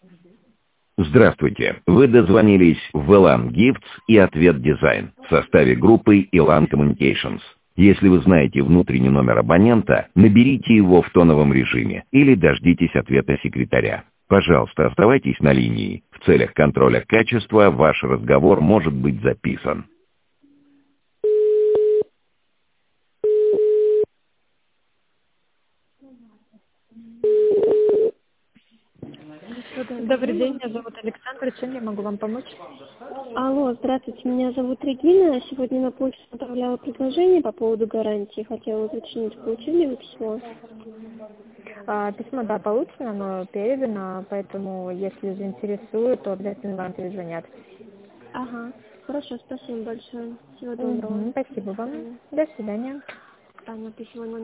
Здравствуйте. Вы дозвонились в Elan Gifts и Ответ Дизайн в составе группы Elan Communications. Если вы знаете внутренний номер абонента, наберите его в тоновом режиме или дождитесь ответа секретаря. Пожалуйста, оставайтесь на линии. В целях контроля качества ваш разговор может быть записан. Добрый день, меня зовут Александр. Чем я могу вам помочь? Алло, здравствуйте, меня зовут Регина. Сегодня на почту отправляла предложение по поводу гарантии. Хотела уточнить, получили ли вы письмо? Письмо, да, получено, но передано, поэтому, если заинтересует, то обязательно вам перезвонят. Ага, хорошо, спасибо большое. Всего доброго. Спасибо До вам. свидания. До свидания. Таня, ты сегодня